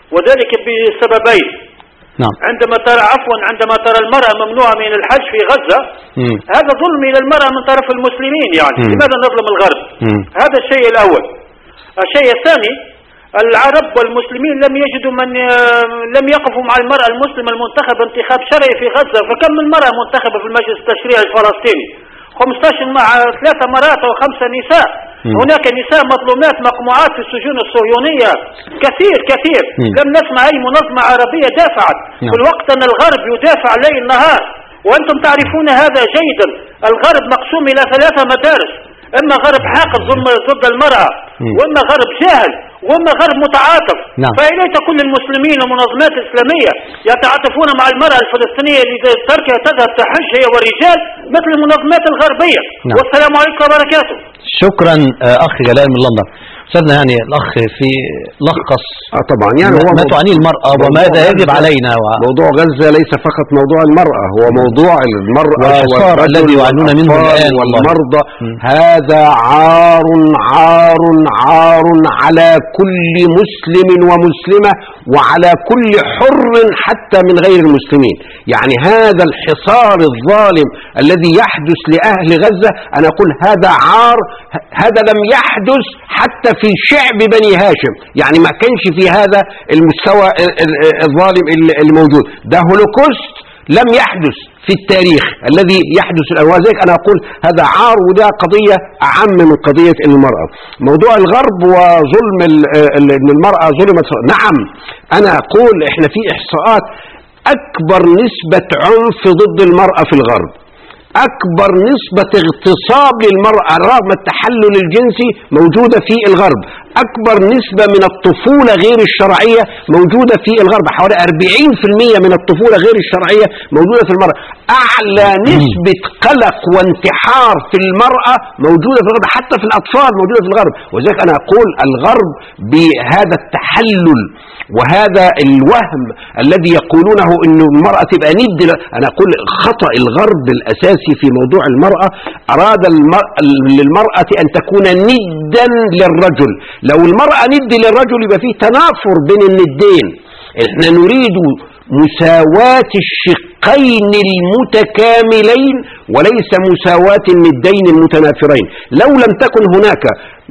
وذلك بسببين. نعم. عندما ترى عفوا عندما ترى المرأة ممنوعة من الحج في غزة، مم. هذا ظلم إلى المرأة من طرف المسلمين. يعني مم. لماذا نظلم الغرب؟ مم. هذا الشيء الأول. الشيء الثاني، العرب والمسلمين لم يجدوا من لم يقفوا مع المرأة المسلمة المنتخبة انتخاب شرعي في غزة. فكم من مرأة منتخبة في المجلس التشريعي الفلسطيني؟ خمسة عشر مع ثلاثة مرات أو خمسة نساء. مم. هناك نساء مظلومات مقموعات في السجون الصهيونية كثير كثير. مم. لم نسمع أي منظمة عربية دافعت. نعم. في الوقت أن الغرب يدافع ليل نهار، وأنتم تعرفون هذا جيدا. الغرب مقسوم إلى ثلاثة مدارس، إما غرب حاقد ضد المرأة، وإما غرب جاهل، وإما غرب متعاطف. نعم. فإليس كل المسلمين والمنظمات الإسلامية يتعاطفون مع المرأة الفلسطينية اللي تركها تذهب تحج هي والرجال مثل المنظمات الغربية. نعم. والسلام عليكم وبركاته. شكرا أخ جلال من لندن. أستاذنا يعني الأخ في لخص آه طبعا يعني هو ما تعنيه المرأة وماذا يجب علينا و... موضوع غزة ليس فقط موضوع المرأة، هو موضوع المرأة والحصار الذي يعانون منه الآن والمرضى. هذا عار عار عار على كل مسلم ومسلمة وعلى كل حر حتى من غير المسلمين. يعني هذا الحصار الظالم الذي يحدث لأهل غزة، أنا أقول هذا عار. هذا لم يحدث حتى في شعب بني هاشم، يعني ما كانش في هذا المستوى الظالم الموجود. ده هولوكوست لم يحدث في التاريخ الذي يحدث الآن. وذلك أنا أقول هذا عار، وده قضية أعم من قضية المرأة. موضوع الغرب وظلم أن المرأة ظلمت، نعم أنا أقول إحنا في إحصاءات أكبر نسبة عنف ضد المرأة في الغرب، أكبر نسبة اغتصاب للمرأة رغم التحلل الجنسي موجودة في الغرب، أكبر نسبة من الطفولة غير الشرعية موجودة في الغرب، حوالي أربعين بالمئة من الطفولة غير الشرعية موجودة في المرأة. أعلى نسبة قلق وانتحار في المرأة موجودة في الغرب، حتى في الأطفال موجودة في الغرب. وذلك أنا أقول الغرب بهذا التحلل وهذا الوهم الذي يقولونه أن المرأة تبقى ند، أنا أقول خطأ الغرب الأساسي في موضوع المرأة. أراد للمرأة أن تكون ندا للرجل. لو المرأة ند للرجل يبقى فيه تنافر بين الندين. احنا نريد مساواة الشقين المتكاملين وليس مساواة الندين المتنافرين. لو لم تكن هناك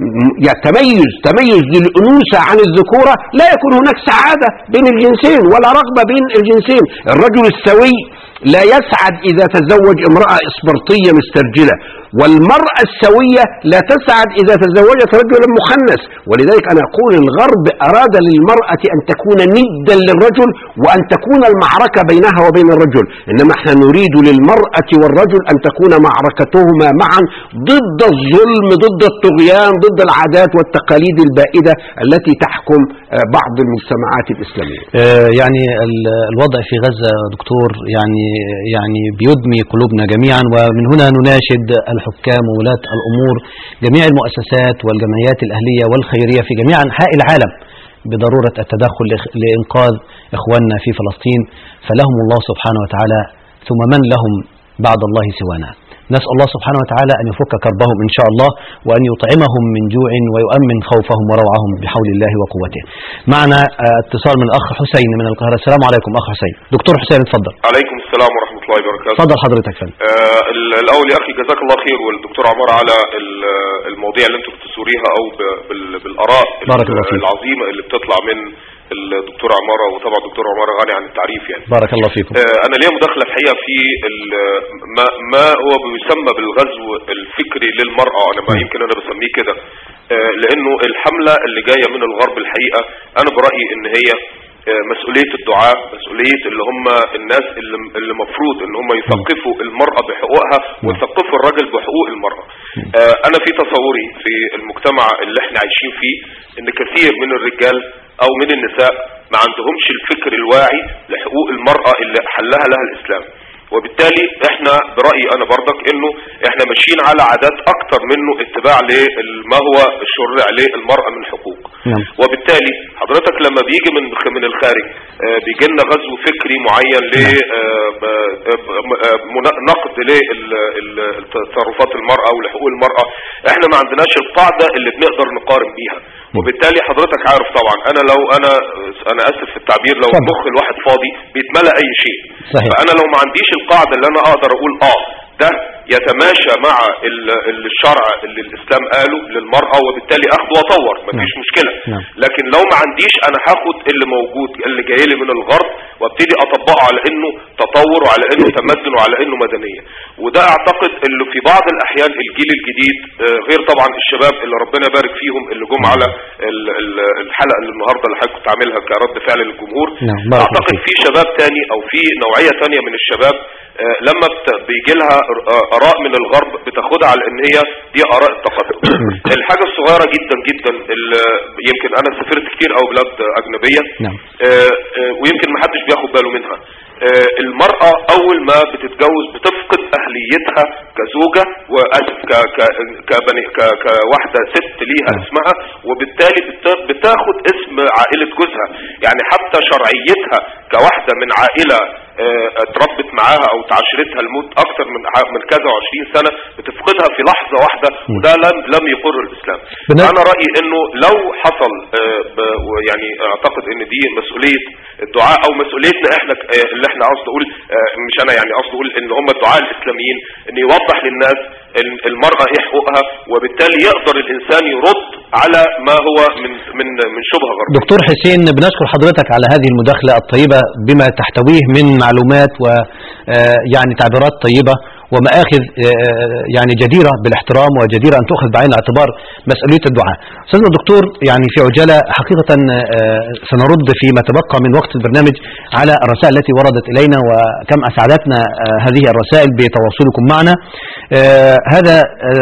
تميز تميز للأنوثة عن الذكورة لا يكون هناك سعادة بين الجنسين ولا رغبة بين الجنسين. الرجل السوي لا يسعد إذا تزوج امرأة إسبرطية مسترجلة، والمرأة السوية لا تسعد إذا تزوجت رجلا مخنث. ولذلك أنا أقول الغرب أراد للمرأة أن تكون ندا للرجل وأن تكون المعركة بينها وبين الرجل، إنما احنا نريد للمرأة والرجل أن تكون معركتهما معا ضد الظلم، ضد الطغيان، ضد العادات والتقاليد البائدة التي تحكم بعض المجتمعات الإسلامية. يعني الوضع في غزة دكتور يعني يعني بيدمي قلوبنا جميعا، ومن هنا نناشد الحكام وولاة الأمور جميع المؤسسات والجمعيات الأهلية والخيرية في جميع أنحاء العالم بضرورة التدخل لإنقاذ إخواننا في فلسطين، فلهم الله سبحانه وتعالى ثم من لهم بعد الله سوانا. نسأل الله سبحانه وتعالى أن يفك كربهم إن شاء الله، وأن يطعمهم من جوع ويؤمن خوفهم وروعهم بحول الله وقوته. معنا اتصال من الأخ حسين من القاهرة. السلام عليكم أخ حسين. دكتور حسين اتفضل. عليكم السلام ورحمة الله وبركاته. اتفضل حضرتك فندم. آه الأول يا أخي جزاك الله خير، والدكتور عمار على المواضيع اللي أنتم بتثوريها أو بالآراء العظيمة اللي بتطلع من الدكتور عمارة، وطبعا الدكتور عمارة غني عن التعريف يعني. بارك الله فيكم. آه أنا ليا مداخلة الحقيقة في ما, ما هو بيسمى بالغزو الفكري للمرأة، أنا ما يمكن أنا بسميه كده، آه لأنه الحملة اللي جاية من الغرب الحقيقة أنا برأيي إن هي آه مسؤولية الدعاء، مسؤولية اللي هم الناس اللي, اللي مفروض إن هم يثقفوا المرأة بحقوقها ويثقفوا الرجل بحقوق المرأة. آه أنا في تصوري في المجتمع اللي احنا عايشين فيه إن كثير من الرجال او من النساء ما عندهمش الفكر الواعي لحقوق المرأة اللي حلها لها الاسلام، وبالتالي احنا برأيي انا برضك انه احنا ماشيين على عادات اكتر منه اتباع لما هو الشرع للمرأة من حقوق. وبالتالي حضرتك لما بيجي من من الخارج بيجي لنا غزو فكري معين ل نقد لتصرفات المرأة ولحقوق المرأة، احنا ما عندناش القاعدة اللي بنقدر نقارن بيها. وبالتالي حضرتك عارف طبعا انا لو انا انا اسف في التعبير لو طبعا. مخ الواحد فاضي بيتملى اي شيء. صحيح. فانا لو ما عنديش القاعده اللي انا اقدر اقول اه ده يتماشى مع الشرع اللي الاسلام قاله للمرأة وبالتالي اخده واطور مفيش نعم. مشكلة نعم. لكن لو ما عنديش انا هاخد اللي موجود اللي جاي لي من الغرب وابتدي اطبقه على انه تطور وعلى انه تمدن وعلى انه مدنية. وده اعتقد اللي في بعض الاحيان الجيل الجديد غير طبعا الشباب اللي ربنا يبارك فيهم اللي جم على الحلقة اللي النهاردة اللي حضرتك كنت عاملها كرد فعل للجمهور. نعم. اعتقد في شباب تاني او في نوعية تانية من الشباب لما بيجي لها اراء من الغرب بتاخدها على ان هي دي اراء التقدم. الحاجه الصغيره جدا جدا اللي يمكن انا سافرت كتير او بلاد اجنبيه نعم. ويمكن ما حدش بياخد باله منها. المرأة أول ما بتتجوز بتفقد أهليتها كزوجة وأسف كواحدة ست ليها اسمها وبالتالي بتاخد اسم عائلة جوزها. يعني حتى شرعيتها كواحدة من عائلة اتربت معاها أو تعاشرتها لمدة أكثر من من كذا وعشرين سنة بتفقدها في لحظة واحدة وده لم لم يقر الإسلام. أنا رأيي إنه لو حصل يعني أعتقد إن دي مسؤولية الدعاء أو مسؤوليتنا إحنا اللي احنا قصد اقول مش انا يعني قصد اقول ان هم الدعاء الاسلاميين ان يوضح للناس المرأة ايه حقوقها وبالتالي يقدر الانسان يرد على ما هو من من من شبهة غربية. دكتور حسين بنشكر حضرتك على هذه المداخلة الطيبة بما تحتويه من معلومات ويعني تعبيرات طيبة ومآخذ يعني جديرة بالاحترام وجديرة أن تؤخذ بعين الاعتبار مسؤولية الدعاء. أستاذنا الدكتور يعني في عجالة حقيقة سنرد فيما تبقى من وقت البرنامج على الرسائل التي وردت إلينا وكم أسعدتنا هذه الرسائل بتواصلكم معنا. هذا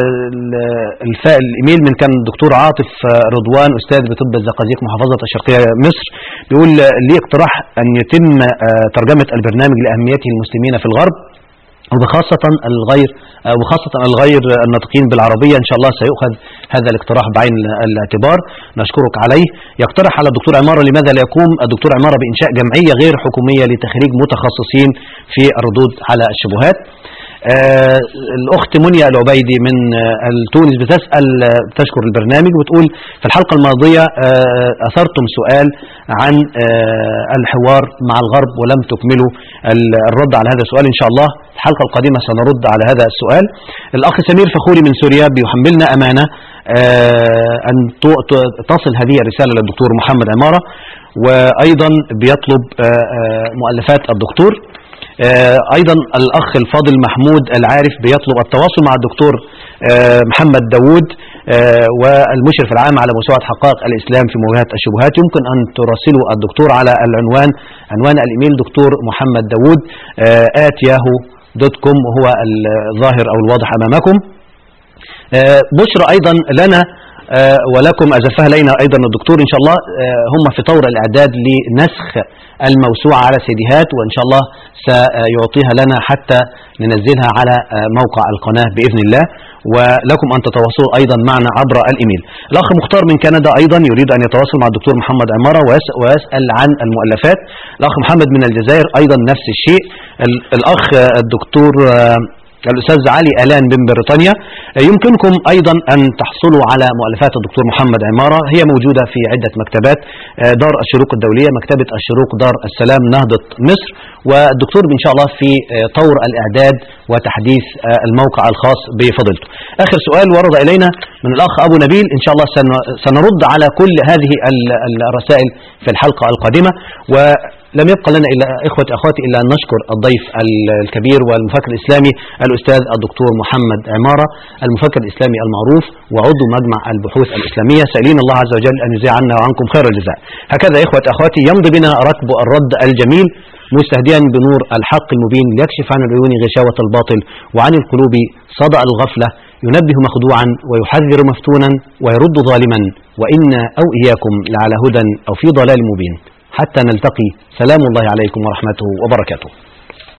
الإيميل من كان الدكتور عاطف رضوان أستاذ بطب الزقازيق محافظة الشرقية مصر بيقول لي اقتراح أن يتم ترجمة البرنامج لأهميته المسلمين في الغرب وبخاصة الغير وخاصة الغير الناطقين بالعربية. إن شاء الله سيؤخذ هذا الاقتراح بعين الاعتبار نشكرك عليه. يقترح على الدكتور عمارة لماذا لا يقوم الدكتور عمارة بإنشاء جمعية غير حكومية لتخريج متخصصين في الردود على الشبهات. آه الأخت منيا العبيدي من آه تونس بتسأل آه تشكر البرنامج وتقول في الحلقة الماضية آه أثرتم سؤال عن آه الحوار مع الغرب ولم تكملوا الرد على هذا السؤال. إن شاء الله الحلقة القادمة سنرد على هذا السؤال. الأخ سمير فخوري من سوريا بيحملنا أمانة آه أن تصل هذه الرسالة للدكتور محمد عمارة وأيضا بيطلب آه آه مؤلفات الدكتور. أيضا الأخ الفاضل محمود العارف بيطلب التواصل مع الدكتور محمد داود والمشرف العام على موسوعة حقائق الإسلام في مواجهة الشبهات. يمكن أن تراسلوا الدكتور على العنوان عنوان الإيميل دكتور محمد داود آت ياهو دوت كوم وهو الظاهر أو الواضح أمامكم. بشرى أيضا لنا ولكم أزفها لنا أيضا الدكتور إن شاء الله هم في طور الإعداد لنسخ الموسوعة على سيديهات وإن شاء الله سيعطيها لنا حتى ننزلها على موقع القناة بإذن الله ولكم أن تتواصلوا أيضا معنا عبر الإيميل. الأخ مختار من كندا أيضا يريد أن يتواصل مع الدكتور محمد عمارة ويسأل عن المؤلفات. الأخ محمد من الجزائر أيضا نفس الشيء. الأخ الدكتور الأستاذ علي آلان من بريطانيا يمكنكم أيضا أن تحصلوا على مؤلفات الدكتور محمد عمارة هي موجودة في عدة مكتبات دار الشروق الدولية مكتبة الشروق دار السلام نهضة مصر والدكتور إن شاء الله في طور الإعداد وتحديث الموقع الخاص بفضيلته. آخر سؤال ورد إلينا من الأخ أبو نبيل إن شاء الله سنرد على كل هذه الرسائل في الحلقة القادمة و لم يبقى لنا إلا إخوة أخواتي إلا أن نشكر الضيف الكبير والمفكر الإسلامي الأستاذ الدكتور محمد عمارة المفكر الإسلامي المعروف وعضو مجمع البحوث الإسلامية سائلين الله عز وجل أن يجزي عنا وعنكم خير الجزاء. هكذا إخوة أخواتي يمضي بنا ركب الرد الجميل مستهديا بنور الحق المبين ليكشف عن العيون غشاوة الباطل وعن القلوب صدأ الغفلة ينبه مخدوعا ويحذر مفتونا ويرد ظالما وإنا أو إياكم لعلى هدى أو في ضلال مبين. حتى نلتقي سلام الله عليكم ورحمته وبركاته.